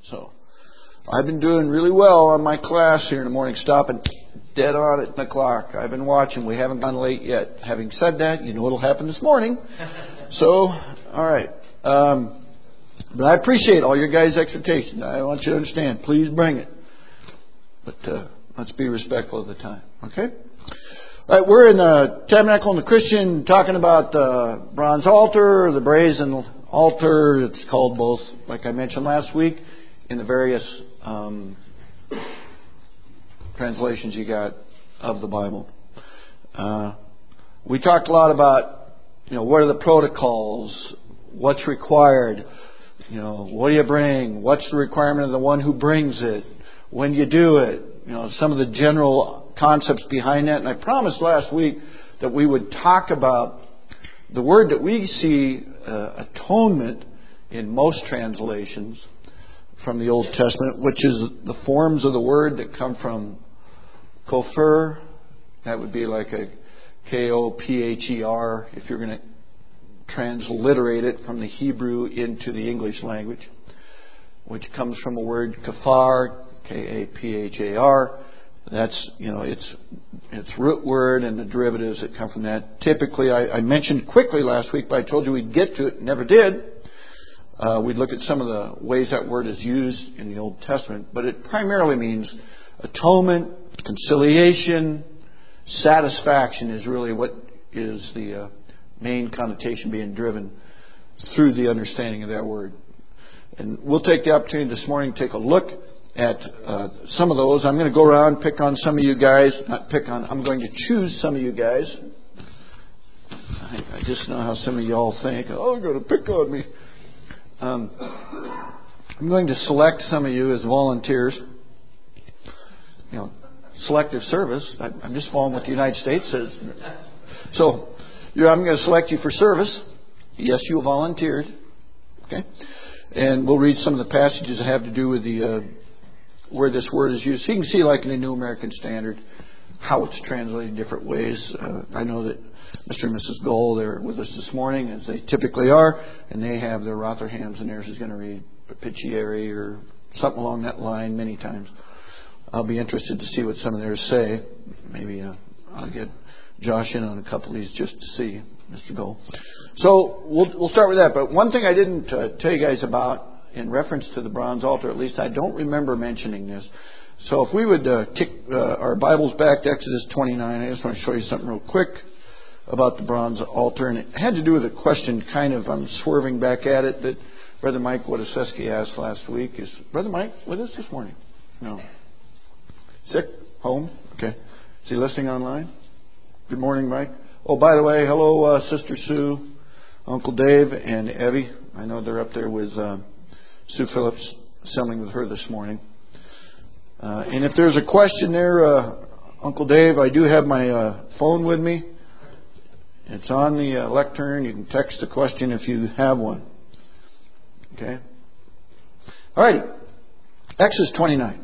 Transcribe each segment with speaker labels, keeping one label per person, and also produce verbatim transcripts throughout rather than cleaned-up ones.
Speaker 1: So I've been doing really well on my class here in the morning, stopping dead on at ten o'clock. I've been watching. We haven't gone late yet. Having said that, you know what'll happen this morning. So, all right. Um, but I appreciate all your guys' exhortation. I want you to understand. Please bring it. But uh, let's be respectful of the time. Okay? All right, we're in the Tabernacle and the Christian talking about the bronze altar, the brazen altar. It's called both, like I mentioned last week, in the various um, translations you got of the Bible. Uh, we talked a lot about, you know, what are the protocols, what's required, you know, what do you bring, what's the requirement of the one who brings it, when you do it, you know, some of the general concepts behind that. And I promised last week that we would talk about the word that we see, uh, atonement, in most translations from the Old Testament, which is the forms of the word that come from Kopher. That would be like a K O P H E R if you're going to transliterate it from the Hebrew into the English language, which comes from the word kafar, K A P H A R. That's, you know, it's it's root word and the derivatives that come from that. Typically, I, I mentioned quickly last week, but I told you we'd get to it, never did. Uh, we'd look at some of the ways that word is used in the Old Testament, but it primarily means atonement, conciliation, satisfaction is really what is the uh, main connotation being driven through the understanding of that word. And we'll take the opportunity this morning to take a look at uh, some of those. I'm going to go around, pick on some of you guys. Not pick on, I'm going to choose some of you guys. I, I just know how some of you all think, oh, you're going to pick on me. Um, I'm going to select some of you as volunteers. You know, selective service. I, I'm just following what the United States says. So, you, I'm going to select you for service. Yes, you volunteered. Okay? And we'll read some of the passages that have to do with the uh, where this word is used. So you can see, like in the New American Standard, how it's translated in different ways. Uh, I know that Mister and Missus Gold, they're with us this morning, as they typically are, and they have their Rotherhams, and theirs is going to read propitiatory or something along that line many times. I'll be interested to see what some of theirs say. Maybe uh, I'll get Josh in on a couple of these just to see, Mister Gold. So we'll we'll start with that. But one thing I didn't uh, tell you guys about in reference to the bronze altar, at least I don't remember mentioning this. So if we would uh, kick uh, our Bibles back to Exodus twenty-nine, I just want to show you something real quick about the bronze altar. And it had to do with a question, kind of, I'm swerving back at it, that Brother Mike Wodaszewski asked last week. Is Brother Mike with us this morning? No. Sick? Home? Okay. Is he listening online? Good morning, Mike. Oh, by the way, hello, uh, Sister Sue, Uncle Dave, and Evie. I know they're up there with uh, Sue Phillips, assembling with her this morning. Uh, and if there's a question there, uh, Uncle Dave, I do have my uh, phone with me. It's on the uh, lectern. You can text the question if you have one. Okay? All righty. Exodus twenty-nine.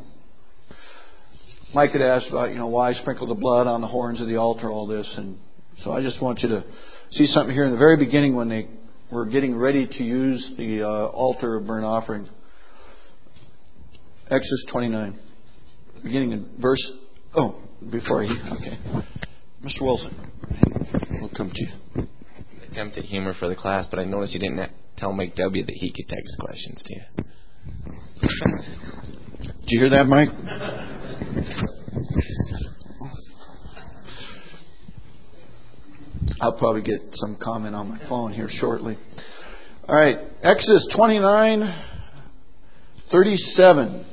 Speaker 1: Mike had asked about, you know, why sprinkle the blood on the horns of the altar, all this. And so I just want you to see something here in the very beginning when they were getting ready to use the uh, altar of burnt offerings. Exodus twenty-nine. Beginning in verse... Oh, before he... Okay. Mister Wilson, we'll come to you.
Speaker 2: Attempted humor for the class, but I noticed you didn't tell Mike W. that he could text questions to you.
Speaker 1: Did you hear that, Mike? I'll probably get some comment on my phone here shortly. All right, Exodus twenty-nine, thirty-seven.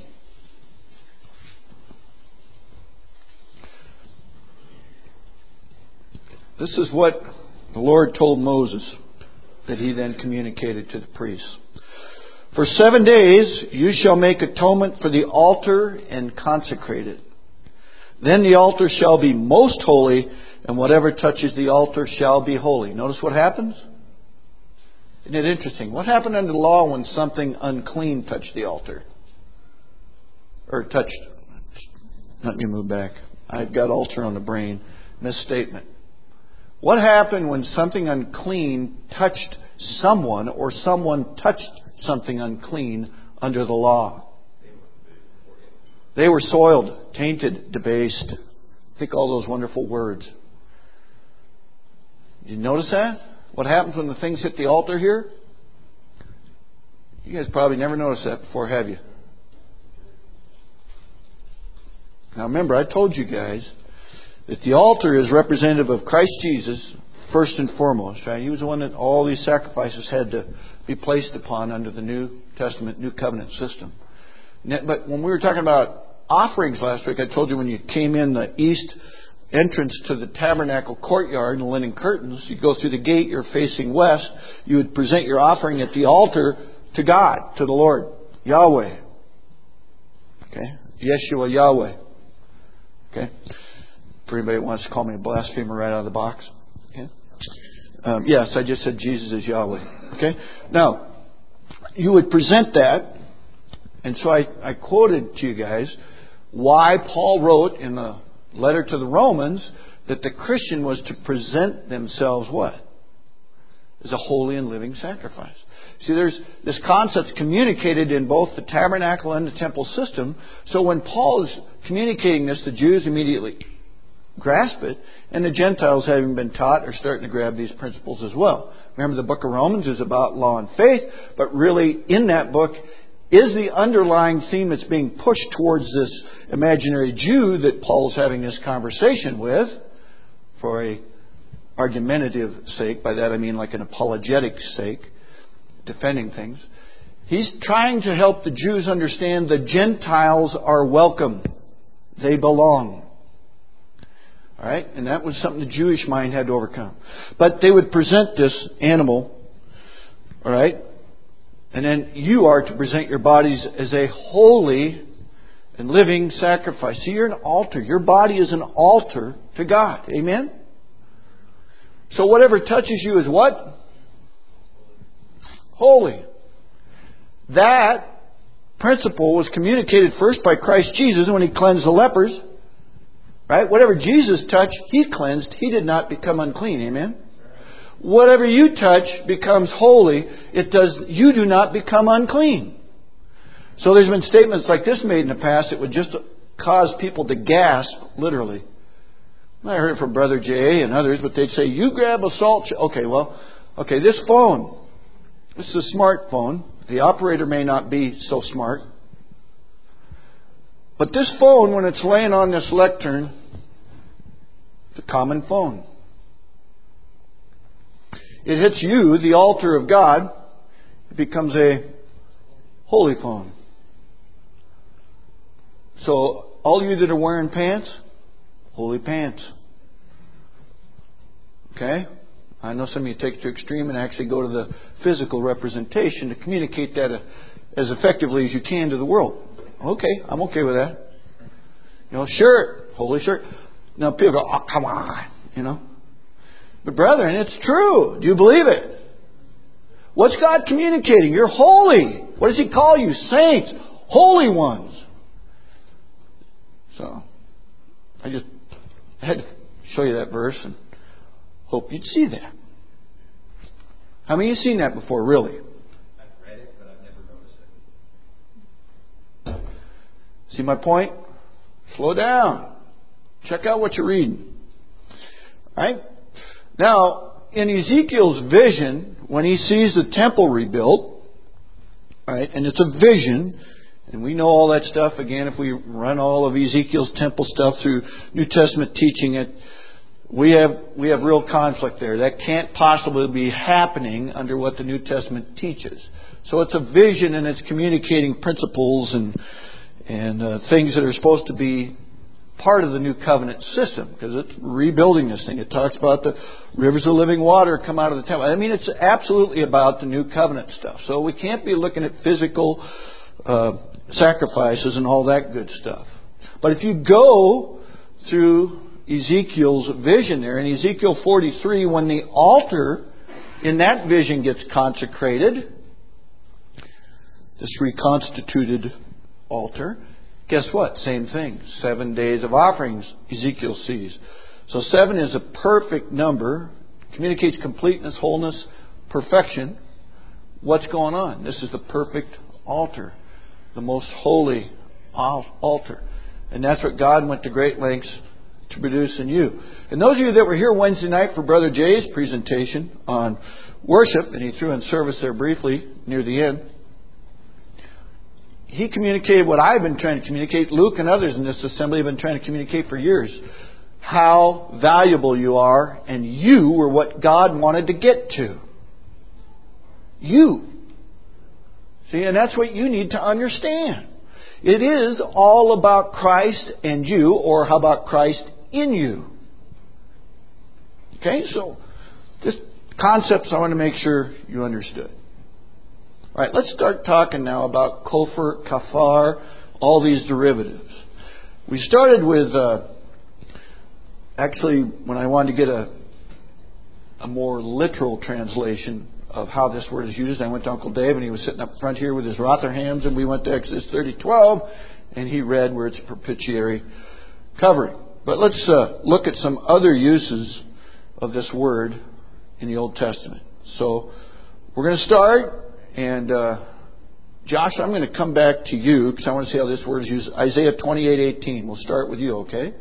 Speaker 1: This is what the Lord told Moses that he then communicated to the priests. For seven days you shall make atonement for the altar and consecrate it. Then the altar shall be most holy, and whatever touches the altar shall be holy. Notice what happens? Isn't it interesting? What happened under the law when something unclean touched the altar? Or touched... Let me move back. I've got altar on the brain. Misstatement. What happened when something unclean touched someone, or someone touched something unclean under the law? They were soiled, tainted, debased. Think all those wonderful words. Did you notice that? What happens when the things hit the altar here? You guys probably never noticed that before, have you? Now remember, I told you guys that the altar is representative of Christ Jesus first and foremost, right? He was the one that all these sacrifices had to be placed upon under the New Testament, New Covenant system. But when we were talking about offerings last week, I told you when you came in the east entrance to the tabernacle courtyard and the linen curtains, you go through the gate, you're facing west, you would present your offering at the altar to God, to the Lord, Yahweh. Okay? Yeshua Yahweh. Okay? For anybody that wants to call me a blasphemer right out of the box. Okay? Um, yes, I just said Jesus is Yahweh. Okay? Now, you would present that, and so I, I quoted to you guys why Paul wrote in the letter to the Romans that the Christian was to present themselves what? As a holy and living sacrifice. See, there's this concept communicated in both the tabernacle and the temple system. So when Paul is communicating this, the Jews immediately grasp it, and the Gentiles, having been taught, are starting to grab these principles as well. Remember, the book of Romans is about law and faith, but really in that book is the underlying theme that's being pushed towards this imaginary Jew that Paul's having this conversation with for a argumentative sake. By that I mean like an apologetic sake, defending things. He's trying to help the Jews understand the Gentiles are welcome. They belong. All right? And that was something the Jewish mind had to overcome. But they would present this animal, all right? And then you are to present your bodies as a holy and living sacrifice. See, you're an altar. Your body is an altar to God. Amen? So whatever touches you is what? Holy. That principle was communicated first by Christ Jesus when He cleansed the lepers. Right? Whatever Jesus touched, He cleansed. He did not become unclean. Amen? Whatever you touch becomes holy. It does. You do not become unclean. So there's been statements like this made in the past that would just cause people to gasp, literally. I heard it from Brother J A and others, but they'd say, you grab a salt... Sh-. Okay, well, okay, this phone, this is a smartphone. The operator may not be so smart. But this phone, when it's laying on this lectern, it's a common phone. It hits you, the altar of God, it becomes a holy phone. So, all you that are wearing pants, holy pants. Okay? I know some of you take it to extreme and actually go to the physical representation to communicate that as effectively as you can to the world. Okay, I'm okay with that. You know, shirt, holy shirt. Now people go, oh, come on, you know. But brethren, it's true. Do you believe it? What's God communicating? You're holy. What does He call you? Saints, holy ones. So, I just had to show you that verse and hope you'd see that. How many of you seen that before, really?
Speaker 3: I've read it, but I've never noticed it.
Speaker 1: See my point? Slow down. Check out what you're reading. Right? Now, in Ezekiel's vision, when he sees the temple rebuilt, right, and it's a vision, and we know all that stuff. Again, if we run all of Ezekiel's temple stuff through New Testament teaching, it we have we have real conflict there. That can't possibly be happening under what the New Testament teaches. So it's a vision, and it's communicating principles and and uh, things that are supposed to be part of the new covenant system, because it's rebuilding this thing. It talks about the rivers of living water come out of the temple. I mean, it's absolutely about the new covenant stuff. So we can't be looking at physical uh, sacrifices and all that good stuff. But if you go through Ezekiel's vision there, in Ezekiel forty-three, when the altar in that vision gets consecrated, this reconstituted altar, guess what? Same thing. Seven days of offerings Ezekiel sees. So seven is a perfect number. Communicates completeness, wholeness, perfection. What's going on? This is the perfect altar. The most holy altar. And that's what God went to great lengths to produce in you. And those of you that were here Wednesday night for Brother Jay's presentation on worship, and he threw in service there briefly near the end, he communicated what I've been trying to communicate. Luke and others in this assembly have been trying to communicate for years. How valuable you are, and you were what God wanted to get to. You. See, and that's what you need to understand. It is all about Christ and you, or how about Christ in you? Okay, so just concepts I want to make sure you understood. All right, let's start talking now about kofar, kafar, all these derivatives. We started with, uh, actually, when I wanted to get a, a more literal translation of how this word is used, I went to Uncle Dave, and he was sitting up front here with his Rotherhams, and we went to Exodus thirty twelve, and he read where it's a propitiatory covering. But let's uh, look at some other uses of this word in the Old Testament. So we're going to start. And uh, Josh, I'm going to come back to you because I want to see how this word is used. Isaiah twenty-eight eighteen. We'll start with you, okay?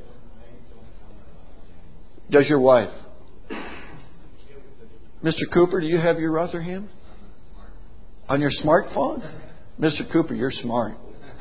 Speaker 1: Does your wife? Mister Cooper, do you have your Rotherham? On your smartphone? Mister Cooper, you're smart.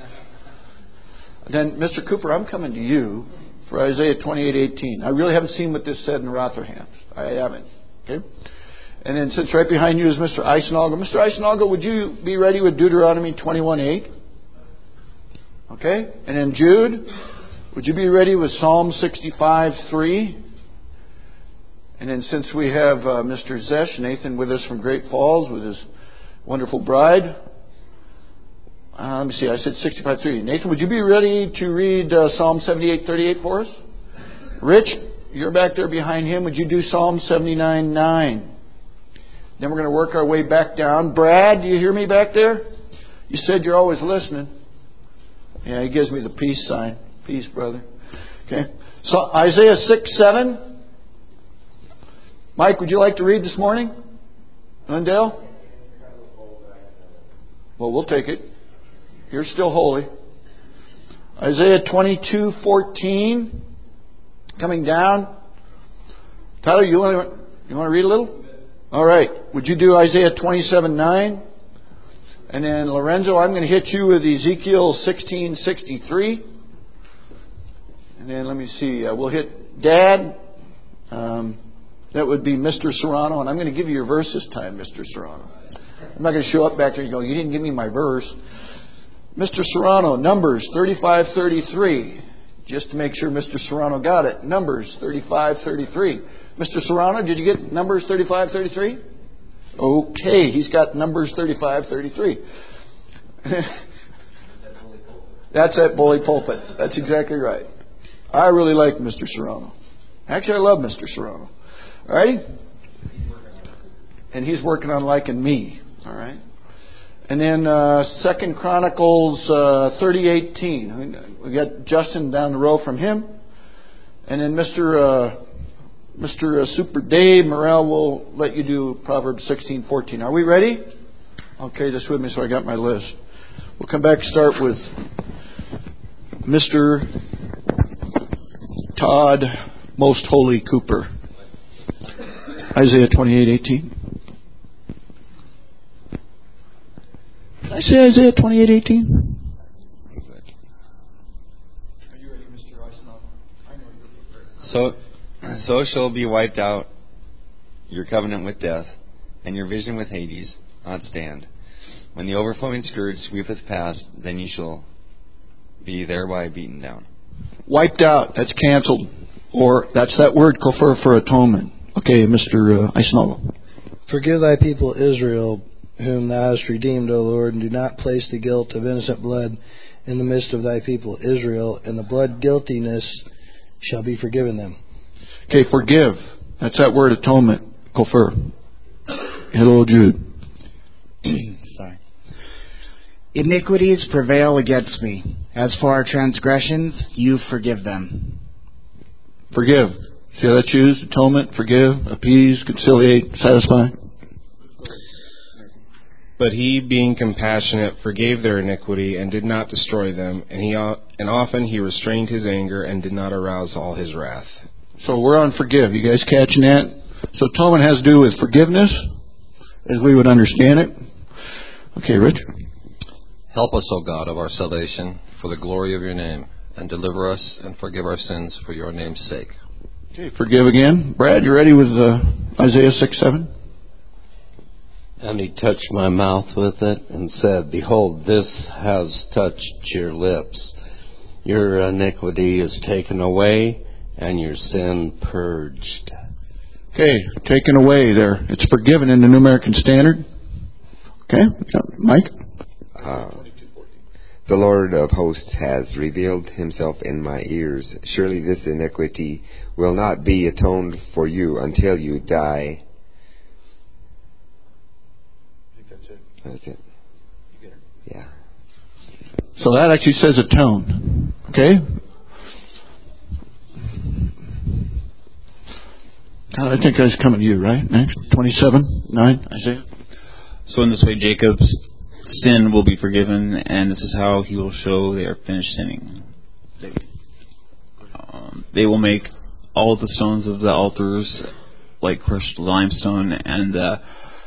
Speaker 1: Then, Mister Cooper, I'm coming to you for Isaiah twenty-eight eighteen. I really haven't seen what this said in Rotherham. I haven't. Okay? And then since right behind you is Mister Eisenagel. Mister Eisenagel, would you be ready with Deuteronomy twenty-one eight? Okay? And then Jude, would you be ready with Psalm sixty-five three? And then since we have uh, Mister Zesh, Nathan, with us from Great Falls with his wonderful bride. Uh, let me see, I said sixty-five three. Nathan, would you be ready to read uh, Psalm seventy-eight thirty-eight for us? Rich, you're back there behind him. Would you do Psalm seventy-nine nine? Then we're going to work our way back down. Brad, do you hear me back there? You said you're always listening. Yeah, he gives me the peace sign. Peace, brother. Okay. So Isaiah six seven. Mike, would you like to read this morning? Undale? Well, we'll take it. You're still holy. Isaiah twenty-two fourteen. Coming down. Tyler, you want to, you want to read a little? All right. Would you do Isaiah twenty-seven nine? And then Lorenzo, I'm going to hit you with Ezekiel sixteen sixty-three. And then let me see. Uh, we'll hit Dad. Um, that would be Mister Serrano. And I'm going to give you your verse this time, Mister Serrano. I'm not going to show up back there and go, you didn't give me my verse. Mister Serrano, Numbers thirty-five thirty-three. Just to make sure Mister Serrano got it. Numbers thirty-five thirty-three. Mister Serrano, did you get Numbers thirty-five thirty-three? Okay, he's got Numbers thirty-five thirty-three. That's at Bully Pulpit. That's exactly right. I really like Mister Serrano. Actually, I love Mister Serrano. All right? And he's working on liking me. All right? And then uh, Second Chronicles uh, thirty eighteen. We got Justin down the row from him. And then Mister Uh, Mister Uh, Super Dave Morrell will let you do Proverbs sixteen fourteen. Are we ready? Okay, just with me so I got my list. We'll come back and start with Mister Todd Most Holy Cooper. Isaiah twenty-eight eighteen. Did I say Isaiah twenty-eight eighteen? Are you ready, Mister Eisenhower? I know you're prepared.
Speaker 4: So, so shall be wiped out your covenant with death, and your vision with Hades not stand. When the overflowing scourge sweepeth past, then ye shall be thereby beaten down.
Speaker 1: Wiped out. That's canceled. Or that's that word, kofar, for atonement. Okay, Mister Uh, Eisenhower.
Speaker 5: Forgive thy people Israel, whom thou hast redeemed, O Lord, and do not place the guilt of innocent blood in the midst of thy people Israel, and the blood guiltiness shall be forgiven them.
Speaker 1: Okay, forgive. That's that word, atonement, kofar. Hello, Jude.
Speaker 6: Sorry. Iniquities prevail against me. As for our transgressions, you forgive them.
Speaker 1: Forgive. See how that's used? Atonement, forgive, appease, conciliate, satisfy.
Speaker 7: But he, being compassionate, forgave their iniquity and did not destroy them, and he and often he restrained his anger and did not arouse all his wrath.
Speaker 1: So we're on forgive. You guys catching that? So atonement has to do with forgiveness, as we would understand it. Okay, Rich.
Speaker 8: Help us, O God of our salvation, for the glory of your name, and deliver us and forgive our sins for your name's sake.
Speaker 1: Okay, forgive again. Brad, you ready with uh, Isaiah six seven?
Speaker 9: And he touched my mouth with it and said, Behold, this has touched your lips. Your iniquity is taken away and your sin purged.
Speaker 1: Okay, taken away there. It's forgiven in the New American Standard. Okay, Mike?
Speaker 10: Uh, the Lord of hosts has revealed himself in my ears. Surely this iniquity will not be atoned for you until you die. That's it. Yeah.
Speaker 1: So that actually says atone. Okay? God, I think that's coming to you, right? Next. twenty-seven, nine, Isaiah.
Speaker 11: So in this way, Jacob's sin will be forgiven, and this is how he will show they are finished sinning. They, um, they will make all of the stones of the altars like crushed limestone, and uh,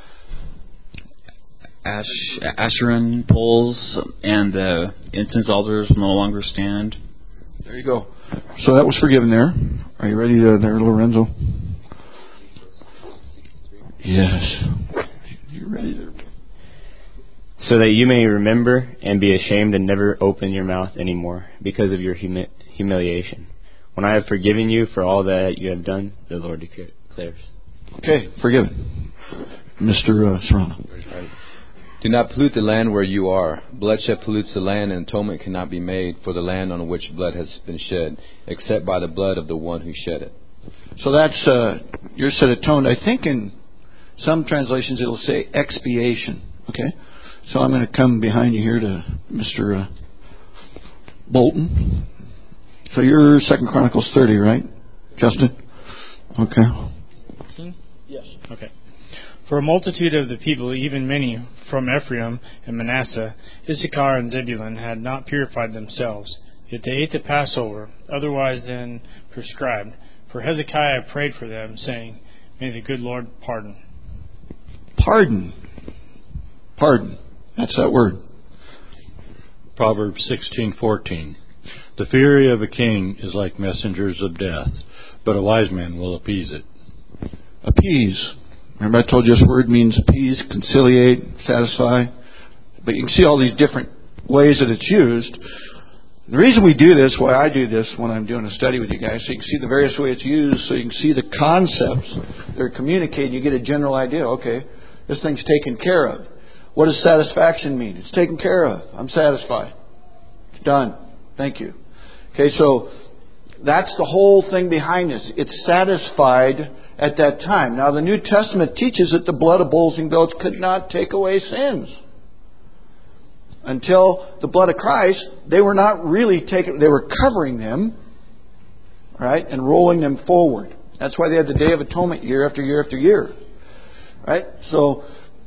Speaker 11: Ash, Asheron poles and the incense altars will no longer stand.
Speaker 1: There you go. So that was forgiven there. Are you ready to, there, Lorenzo? Yes. You ready there?
Speaker 12: So that you may remember and be ashamed and never open your mouth anymore because of your humi- humiliation. When I have forgiven you for all that you have done, the Lord declares.
Speaker 1: Okay, forgiven. Mister Uh, Serrano.
Speaker 13: Do not pollute the land where you are. Bloodshed pollutes the land, and atonement cannot be made for the land on which blood has been shed, except by the blood of the one who shed it.
Speaker 1: So that's, uh, yours said atoned. I think in some translations it'll say expiation. Okay? So I'm going to come behind you here to Mister Uh, Bolton. So you're Second Chronicles thirty, right, Justin? Okay.
Speaker 14: Yes. Okay. For a multitude of the people, even many from Ephraim and Manasseh, Issachar and Zebulun, had not purified themselves, yet they ate the Passover, otherwise than prescribed. For Hezekiah prayed for them, saying, May the good Lord pardon.
Speaker 1: Pardon. Pardon. That's that word.
Speaker 15: Proverbs sixteen fourteen. The fury of a king is like messengers of death, but a wise man will appease it.
Speaker 1: Appease. Remember I told you this word means appease, conciliate, satisfy. But you can see all these different ways that it's used. The reason we do this, why I do this when I'm doing a study with you guys, so you can see the various ways it's used, so you can see the concepts that are communicated. You get a general idea. Okay, this thing's taken care of. What does satisfaction mean? It's taken care of. I'm satisfied. It's done. Thank you. Okay, so that's the whole thing behind this. It's satisfied at that time. Now, the New Testament teaches that the blood of bulls and goats could not take away sins. Until the blood of Christ, they were not really taking, they were covering them, right, and rolling them forward. That's why they had the Day of Atonement year after year after year. Right? So,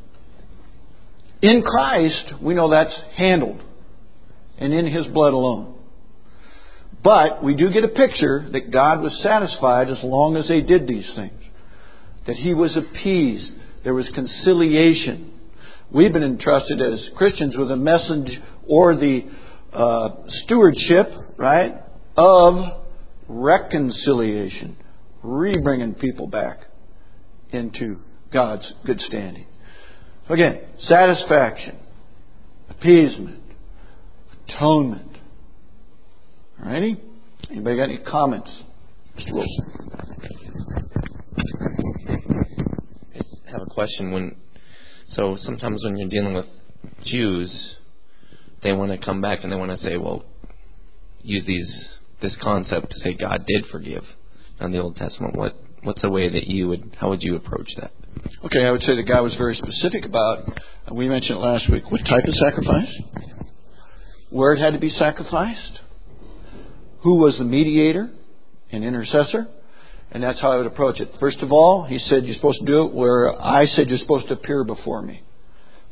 Speaker 1: in Christ, we know that's handled. And in His blood alone. But we do get a picture that God was satisfied as long as they did these things. That He was appeased. There was conciliation. We've been entrusted as Christians with a message or the uh, stewardship, right, of reconciliation. Re-bringing people back into God's good standing. Again, satisfaction, appeasement, atonement. Alrighty? Anybody got any comments? Mister Wilson.
Speaker 2: I have a question. When so sometimes when you're dealing with Jews, they want to come back and they want to say, well, use these this concept to say God did forgive in the Old Testament. What what's a way that you would how would you approach that?
Speaker 1: Okay, I would say that God was very specific about, we mentioned it last week, what type of sacrifice, where it had to be sacrificed, who was the mediator and intercessor, and that's how I would approach it. First of all, He said you're supposed to do it where I said you're supposed to appear before me.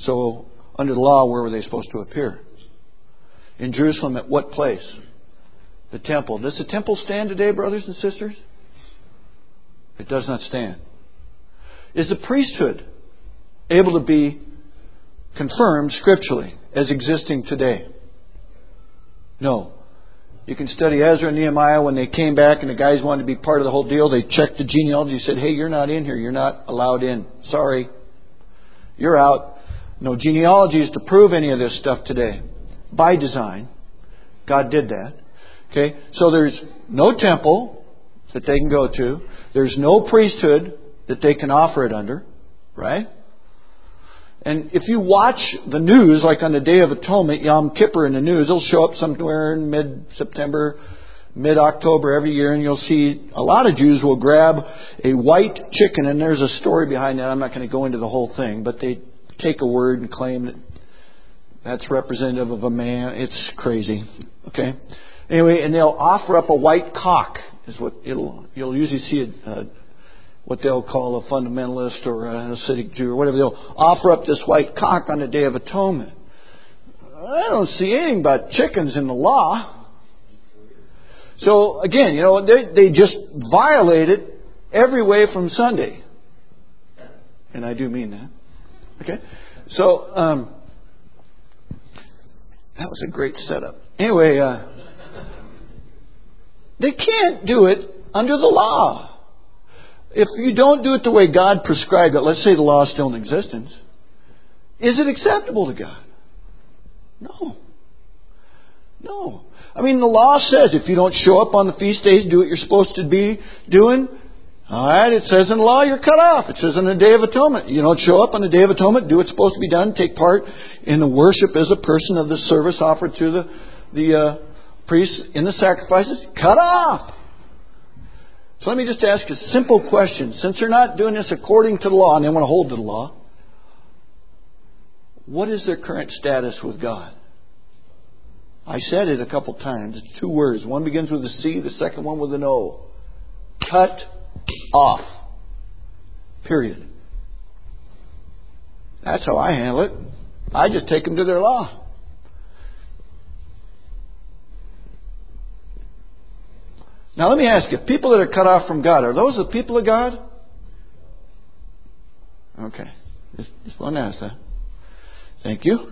Speaker 1: So, under the law, where were they supposed to appear? In Jerusalem, at what place? The temple. Does the temple stand today, brothers and sisters? It does not stand. Is the priesthood able to be confirmed scripturally as existing today? No. You can study Ezra and Nehemiah when they came back and the guys wanted to be part of the whole deal. They checked the genealogy and said, hey, you're not in here. You're not allowed in. Sorry. You're out. No genealogies to prove any of this stuff today. By design. God did that. Okay? So there's no temple that they can go to. There's no priesthood that they can offer it under. Right? And if you watch the news, like on the Day of Atonement, Yom Kippur in the news, it'll show up somewhere in mid-September, mid-October every year, and you'll see a lot of Jews will grab a white chicken, and there's a story behind that. I'm not going to go into the whole thing, but they take a word and claim that that's representative of a man. It's crazy. Okay? Anyway, and they'll offer up a white cock, is what it'll, you'll usually see a, a what they'll call a fundamentalist or a Hasidic Jew or whatever. They'll offer up this white cock on the Day of Atonement. I don't see anything about chickens in the law. So again, you know, they they just violate it every way from Sunday. And I do mean that. Okay? So, um, that was a great setup. Anyway, uh, they can't do it under the law. If you don't do it the way God prescribed it, let's say the law is still in existence, is it acceptable to God? No. No. I mean, the law says if you don't show up on the feast days, do what you're supposed to be doing, all right, it says in the law you're cut off. It says on the Day of Atonement, you don't show up on the Day of Atonement, do what's supposed to be done, take part in the worship as a person of the service offered to the, the uh, priests in the sacrifices, cut off. So let me just ask a simple question. Since they're not doing this according to the law and they want to hold to the law, what is their current status with God? I said it a couple times. It's two words. One begins with a C, the second one with an O. Cut off. Period. That's how I handle it. I just take them to their law. Now let me ask you, people that are cut off from God, are those the people of God? Okay. Just, just want to ask that. Thank you.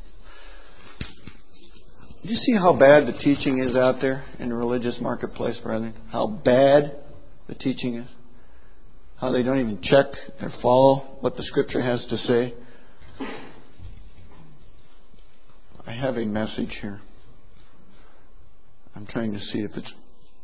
Speaker 1: Do you see how bad the teaching is out there in the religious marketplace, brethren? How bad the teaching is? How they don't even check or follow what the Scripture has to say? I have a message here. I'm trying to see if it's...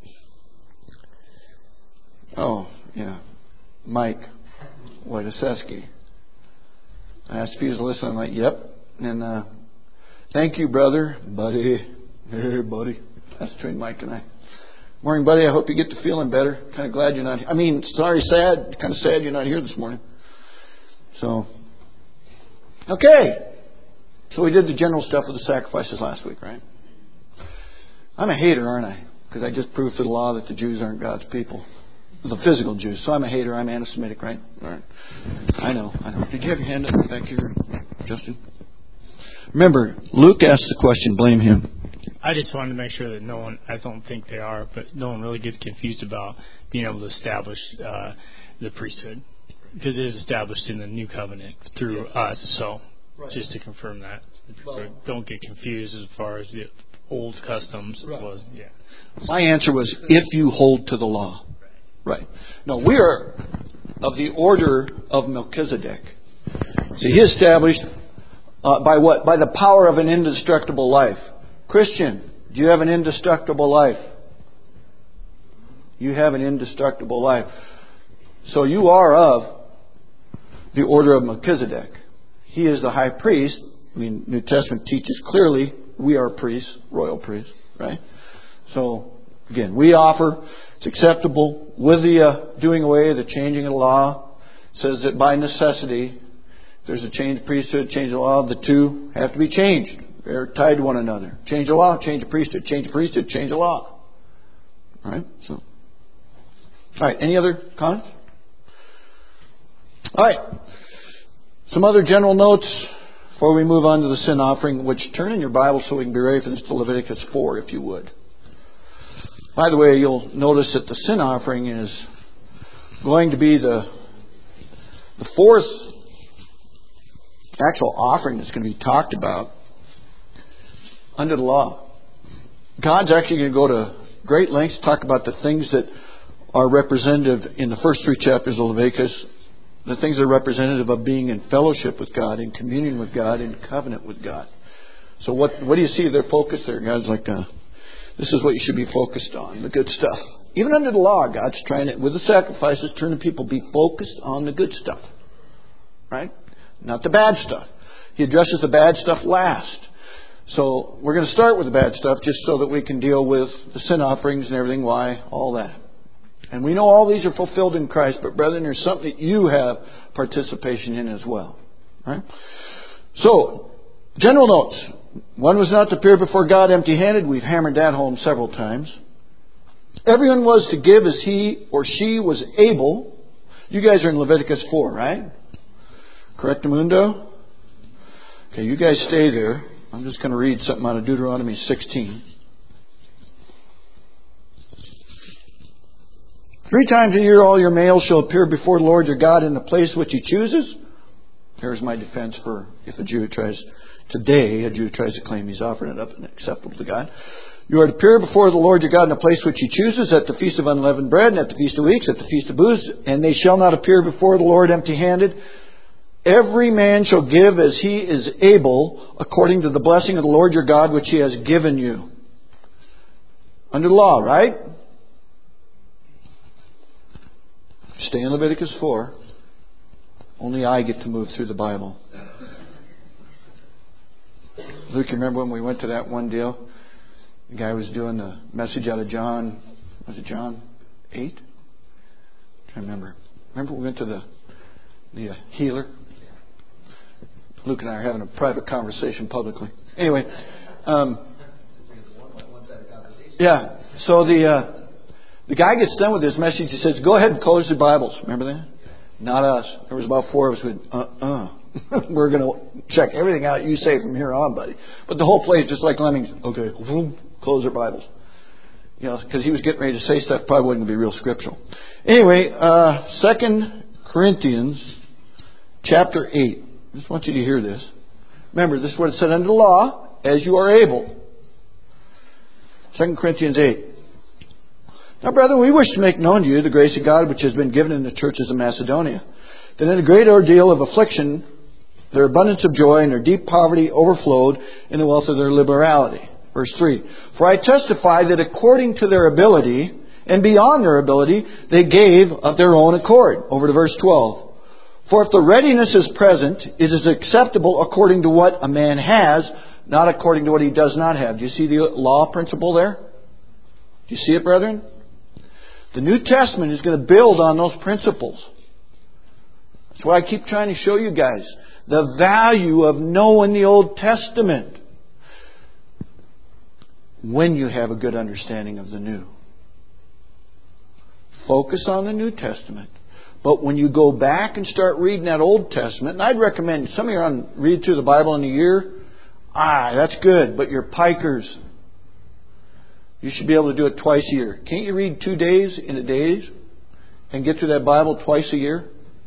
Speaker 1: Oh, yeah. Mike Wojciechowski. I asked if he was listening. I'm like, yep. And uh, thank you, brother. Buddy. Hey, buddy. That's between Mike and I. Morning, buddy. I hope you get to feeling better. Kind of glad you're not here. I mean, sorry, sad. Kind of sad you're not here this morning. So, okay. So we did the general stuff with the sacrifices last week, right? I'm a hater, aren't I? Because I just proved to the law that the Jews aren't God's people. The physical Jews. So I'm a hater. I'm anti-Semitic, right? All right. I know. I know. Did you have your hand up back here, Justin? Remember, Luke asked the question. Blame him.
Speaker 14: I just wanted to make sure that no one, I don't think they are, but no one really gets confused about being able to establish uh, the priesthood. Because it is established in the new covenant through us. So right. Just to confirm that. Well, don't get confused as far as the old customs right. was. Yeah.
Speaker 1: My answer was, if you hold to the law. Right. No, we are of the order of Melchizedek. See, he established uh, by what? By the power of an indestructible life. Christian, do you have an indestructible life? You have an indestructible life. So you are of the order of Melchizedek. He is the high priest. I mean, New Testament teaches clearly we are priests, royal priests, right? So, again, we offer, it's acceptable with the uh, doing away, the changing of the law. It says that by necessity, if there's a change of priesthood, change of law, the two have to be changed. They're tied to one another. Change the law, change the priesthood. Change the priesthood, change the law. All right? So, all right. Any other comments? All right. Some other general notes. before we move on to the sin offering, which turn in your Bible so we can be ready for this to Leviticus four, if you would. By the way, you'll notice that the sin offering is going to be the, the fourth actual offering that's going to be talked about under the law. God's actually going to go to great lengths to talk about the things that are representative in the first three chapters of Leviticus, the things that are representative of being in fellowship with God, in communion with God, in covenant with God. So what what do you see their focus there? God's like, uh, this is what you should be focused on, the good stuff. Even under the law, God's trying to, with the sacrifices, turning people be focused on the good stuff. Right? Not the bad stuff. He addresses the bad stuff last. So we're going to start with the bad stuff just so that we can deal with the sin offerings and everything, why, all that. And we know all these are fulfilled in Christ, but brethren, there's something that you have participation in as well. Right? So, general notes. One was not to appear before God empty-handed. We've hammered that home several times. Everyone was to give as he or she was able. You guys are in Leviticus four, right? Correctamundo? Okay, you guys stay there. I'm just going to read something out of Deuteronomy sixteen. Three times a year all your males shall appear before the Lord your God in the place which He chooses. Here's my defense for if a Jew tries, today a Jew tries to claim he's offering it up and acceptable to God. You are to appear before the Lord your God in the place which He chooses, at the feast of unleavened bread, and at the feast of weeks, at the feast of booths, and they shall not appear before the Lord empty-handed. Every man shall give as he is able, according to the blessing of the Lord your God which He has given you. Under the law, right? Stay in Leviticus four. Only I get to move through the Bible. Luke, you remember when we went to that one deal? The guy was doing the message out of John, was it John eight? I remember. Remember we went to the the uh, healer? Luke and I are having a private conversation publicly. Anyway, um, yeah. So the uh, the guy gets done with his message. He says, "Go ahead and close your Bibles." Remember that? Not us. There was about four of us who went, uh-uh. We're going to check everything out you say from here on, buddy. But the whole place, just like lemmings, okay, close their Bibles. You know, because he was getting ready to say stuff probably wasn't going to be real scriptural. Anyway, uh, Second Corinthians chapter eight. I just want you to hear this. Remember, this is what it said under the law, as you are able. Second Corinthians eight. Now, brethren, we wish to make known to you the grace of God which has been given in the churches of Macedonia, that in a great ordeal of affliction, their abundance of joy and their deep poverty overflowed in the wealth of their liberality. Verse three. For I testify that according to their ability, and beyond their ability, they gave of their own accord. Over to verse twelve. For if the readiness is present, it is acceptable according to what a man has, not according to what he does not have. Do you see the law principle there? Do you see it, brethren? The New Testament is going to build on those principles. That's why I keep trying to show you guys the value of knowing the Old Testament when you have a good understanding of the New. Focus on the New Testament. But when you go back and start reading that Old Testament, and I'd recommend, some of you are on read through the Bible in a year. Ah, that's good, but you're pikers. You should be able to do it twice a year. Can't you read two days in a days and get through that Bible twice a year?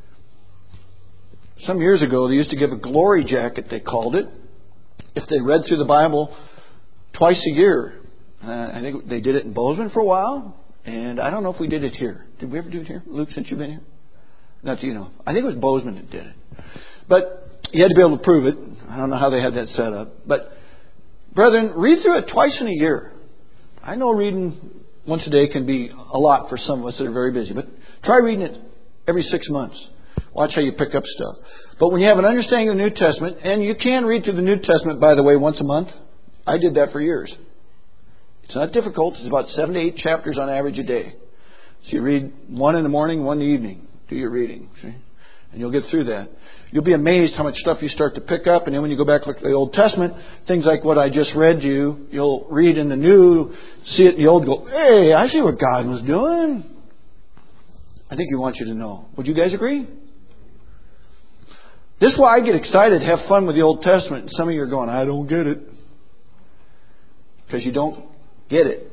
Speaker 1: Some years ago, they used to give a glory jacket, they called it, if they read through the Bible twice a year. Uh, I think they did it in Bozeman for a while, and I don't know if we did it here. Did we ever do it here, Luke, since you've been here? Not that you know. I think it was Bozeman that did it. But you had to be able to prove it. I don't know how they had that set up. But, brethren, read through it twice in a year. I know reading once a day can be a lot for some of us that are very busy. But try reading it every six months. Watch how you pick up stuff. But when you have an understanding of the New Testament, and you can read through the New Testament, by the way, once a month. I did that for years. It's not difficult. It's about seven to eight chapters on average a day. So you read one in the morning, one in the evening. Do your reading. See? And you'll get through that. You'll be amazed how much stuff you start to pick up. And then when you go back and look at the Old Testament, things like what I just read you, you'll read in the New, see it in the Old, go, hey, I see what God was doing. I think He wants you to know. Would you guys agree? This is why I get excited, have fun with the Old Testament. And some of you are going, I don't get it. Because you don't get it.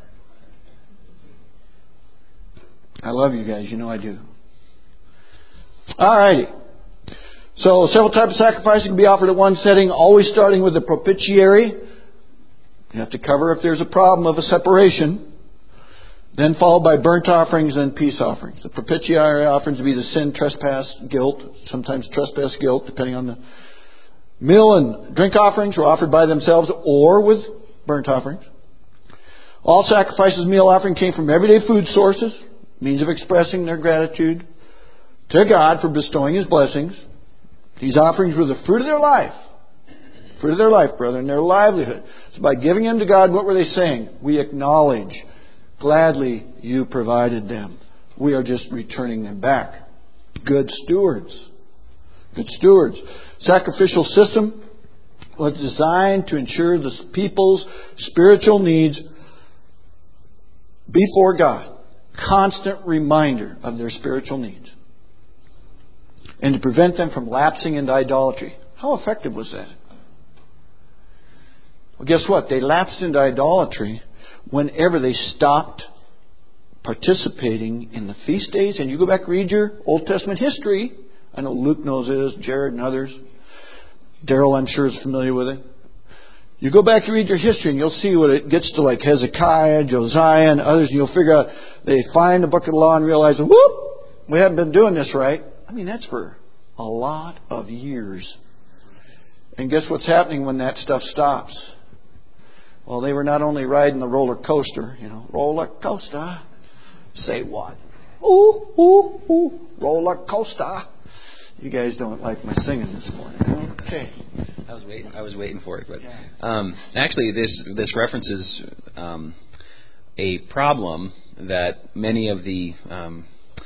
Speaker 1: I love you guys. You know I do. All righty. So several types of sacrifices can be offered at one setting, always starting with the propitiatory. You have to cover if there's a problem of a separation. Then followed by burnt offerings and peace offerings. The propitiatory offerings would be the sin, trespass, guilt, sometimes trespass, guilt, depending on the meal and drink offerings were offered by themselves or with burnt offerings. All sacrifices, meal offering came from everyday food sources, means of expressing their gratitude to God for bestowing His blessings. These offerings were the fruit of their life. Fruit of their life, brethren, their livelihood. So by giving them to God, what were they saying? We acknowledge, gladly you provided them. We are just returning them back. Good stewards. Good stewards. Sacrificial system was designed to ensure the people's spiritual needs before God. Constant reminder of their spiritual needs. And to prevent them from lapsing into idolatry. How effective was that? Well, guess what? They lapsed into idolatry whenever they stopped participating in the feast days. And you go back and read your Old Testament history. I know Luke knows this, Jared and others. Daryl, I'm sure, is familiar with it. You go back and read your history and you'll see when it gets to like Hezekiah, Josiah, and others, and you'll figure out they find the book of the law and realize, whoop, we haven't been doing this right. I mean, that's for a lot of years. And guess what's happening when that stuff stops? Well, they were not only riding the roller coaster, you know, roller coaster. Say what? Ooh, ooh, ooh, roller coaster. You guys don't like my singing this morning. Okay.
Speaker 16: I was waiting. I was waiting for it, but um, actually, this this references um, a problem that many of the um,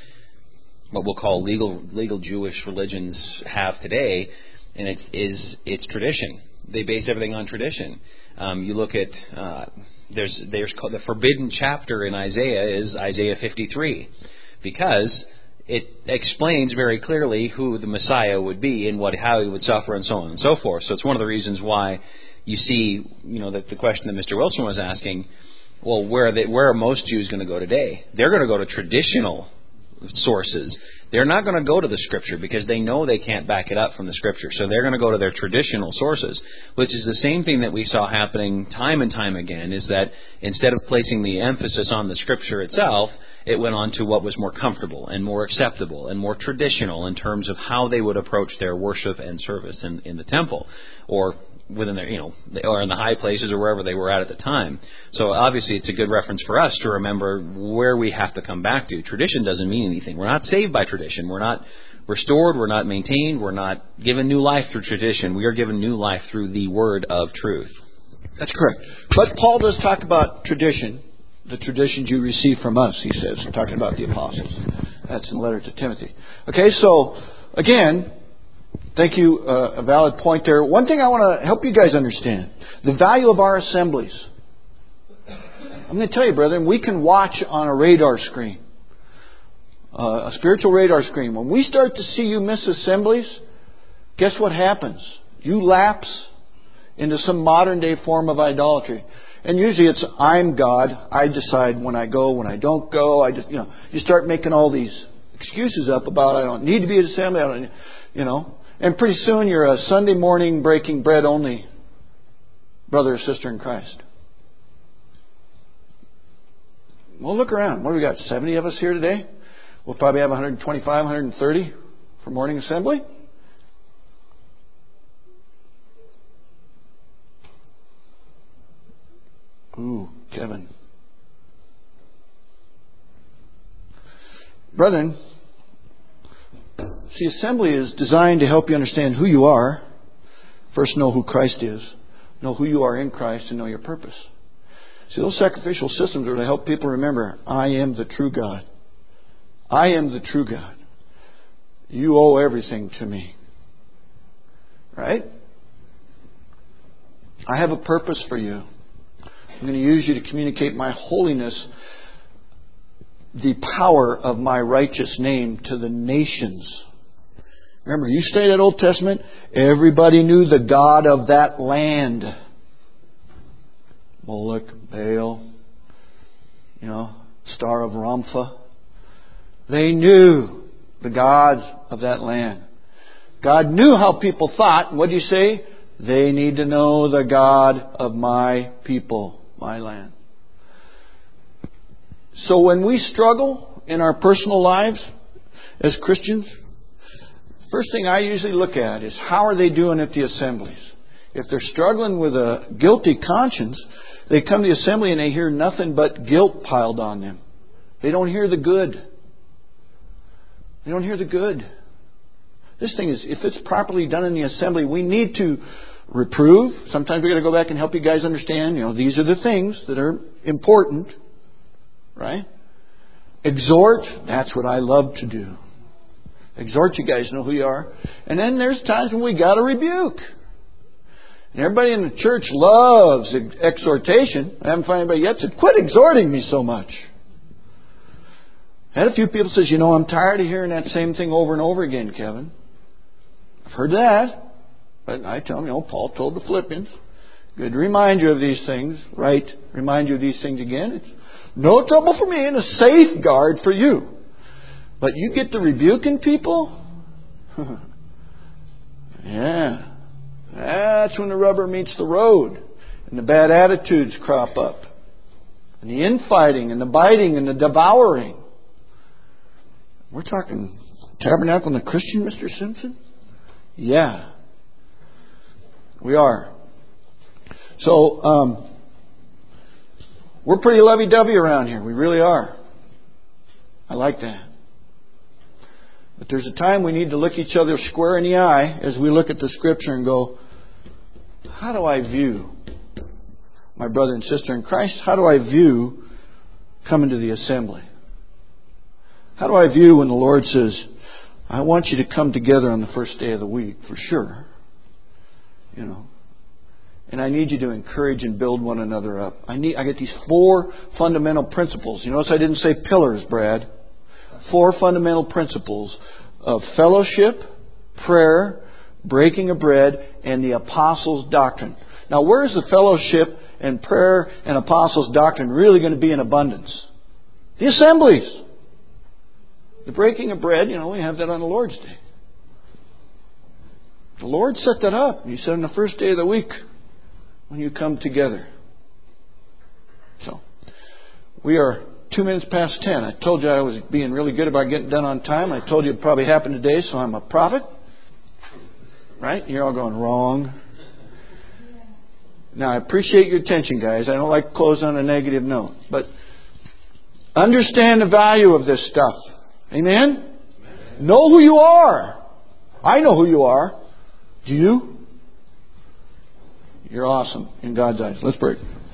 Speaker 16: what we'll call legal legal Jewish religions have today, and it's is it's tradition. They base everything on tradition. Um, you look at uh, there's there's called, the forbidden chapter in Isaiah is Isaiah fifty-three, because it explains very clearly who the Messiah would be and what how he would suffer and so on and so forth. So it's one of the reasons why you see, you know, that the question that Mister Wilson was asking. Well, where are they, where are most Jews going to go today? They're going to go to traditional sources. They're not going to go to the Scripture because they know they can't back it up from the Scripture. So they're going to go to their traditional sources, which is the same thing that we saw happening time and time again, is that instead of placing the emphasis on the Scripture itself, it went on to what was more comfortable and more acceptable and more traditional in terms of how they would approach their worship and service in, in the temple, or within their, you know, or in the high places or wherever they were at at the time. So obviously it's a good reference for us to remember where we have to come back to. Tradition doesn't mean anything. We're not saved by tradition. We're not restored. We're not maintained. We're not given new life through tradition. We are given new life through the word of truth.
Speaker 1: That's correct. But Paul does talk about tradition, the traditions you receive from us, he says, talking about the apostles. That's in the letter to Timothy. Okay, so again, thank you. Uh, a valid point there. One thing I want to help you guys understand. The value of our assemblies. I'm going to tell you, brethren, we can watch on a radar screen. Uh, a spiritual radar screen. When we start to see you miss assemblies, guess what happens? You lapse into some modern day form of idolatry. And usually it's, I'm God. I decide when I go, when I don't go. I just, you know, you start making all these excuses up about I don't need to be at assembly. I don't, you know. And pretty soon you're a Sunday morning breaking bread only brother or sister in Christ. Well, look around. What do we got? seventy of us here today? We'll probably have one hundred twenty-five, one hundred thirty for morning assembly. Ooh, Kevin. Brethren, see, assembly is designed to help you understand who you are. First, know who Christ is. Know who you are in Christ and know your purpose. See, those sacrificial systems are to help people remember, I am the true God. I am the true God. You owe everything to me. Right? I have a purpose for you. I'm going to use you to communicate my holiness, the power of my righteous name to the nations. Remember, you study that Old Testament, everybody knew the God of that land. Moloch, Baal, you know, Star of Ramphah. They knew the gods of that land. God knew how people thought. What do you say? They need to know the God of my people, my land. So when we struggle in our personal lives as Christians, first thing I usually look at is how are they doing at the assemblies. If they're struggling with a guilty conscience, they come to the assembly and they hear nothing but guilt piled on them. They don't hear the good. They don't hear the good. This thing is, if it's properly done in the assembly, we need to reprove. Sometimes we've got to go back and help you guys understand, you know, these are the things that are important. Right? Exhort, that's what I love to do. Exhort, you guys know who you are. And then there's times when we got to rebuke. And everybody in the church loves exhortation. I haven't found anybody yet said, quit exhorting me so much. I had a few people say, you know, I'm tired of hearing that same thing over and over again, Kevin. I've heard that. But I tell them, you know, Paul told the Philippians, good to remind you of these things, right? Remind you of these things again. It's no trouble for me and a safeguard for you. But you get to rebuking people? Yeah. That's when the rubber meets the road. And the bad attitudes crop up. And the infighting and the biting and the devouring. We're talking tabernacle and the Christian, Mister Simpson? Yeah. We are. So, um, we're pretty lovey-dovey around here. We really are. I like that. But there's a time we need to look each other square in the eye as we look at the Scripture and go, how do I view my brother and sister in Christ? How do I view coming to the assembly? How do I view when the Lord says, I want you to come together on the first day of the week, for sure. You know. And I need you to encourage and build one another up. I need I get these four fundamental principles. You notice I didn't say pillars, Brad. Four fundamental principles of fellowship, prayer, breaking of bread, and the apostles' doctrine. Now, where is the fellowship and prayer and apostles' doctrine really going to be in abundance? The assemblies. The breaking of bread, you know, we have that on the Lord's Day. The Lord set that up. He said on the first day of the week, when you come together. So, we are two minutes past ten. I told you I was being really good about getting done on time. I told you it probably happened today, so I'm a prophet. Right? You're all going, wrong. Now, I appreciate your attention, guys. I don't like to close on a negative note. But understand the value of this stuff. Amen? Amen? Know who you are. I know who you are. Do you? You're awesome in God's eyes. Let's pray.